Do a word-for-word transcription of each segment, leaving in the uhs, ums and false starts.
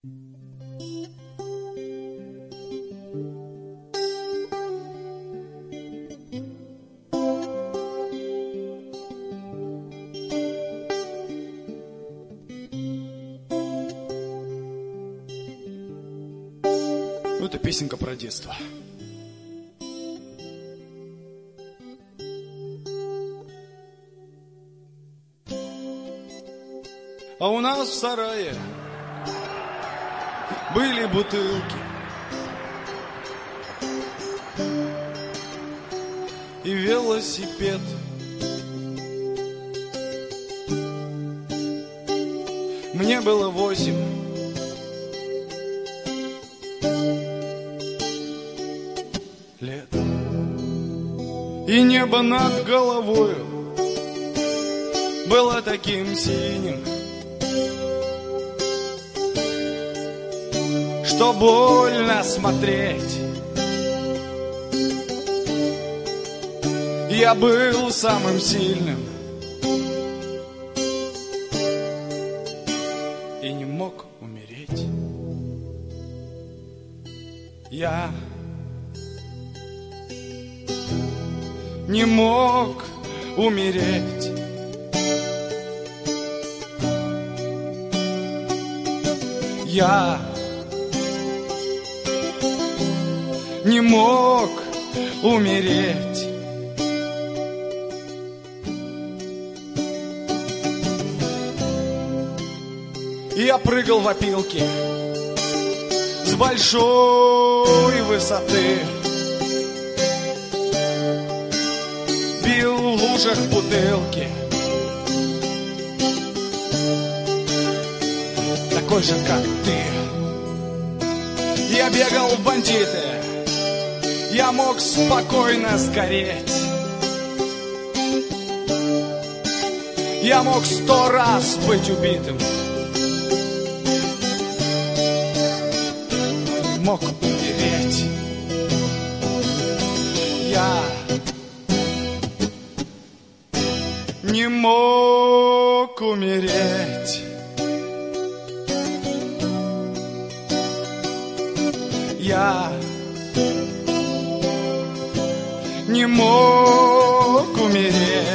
Ну, это песенка про детство. А у нас в сарае были бутылки и велосипед. Мне было восемь. Лет. И небо над головою было таким синим, что больно смотреть. Я был самым сильным и не мог умереть. Я не мог умереть. Я не мог умереть. Я прыгал в опилки с большой высоты, бил в лужах бутылки, такой же, как ты. Я бегал в бандиты, я мог спокойно сгореть. Я мог сто раз быть убитым, но не мог умереть. Я не мог умереть. Я не мог умереть.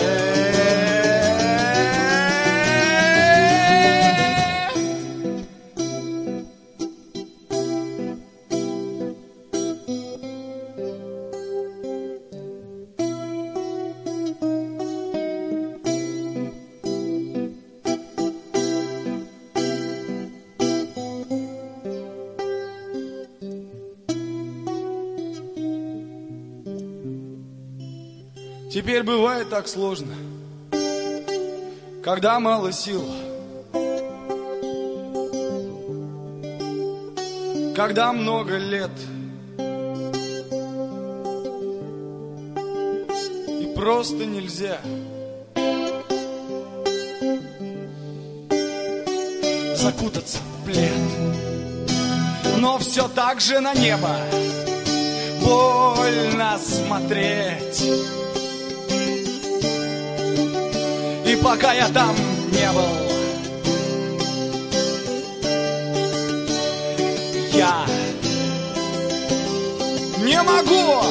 Теперь бывает так сложно, когда мало сил, когда много лет, и просто нельзя закутаться в плед, но все так же на небо больно смотреть. И пока я там не был, я не могу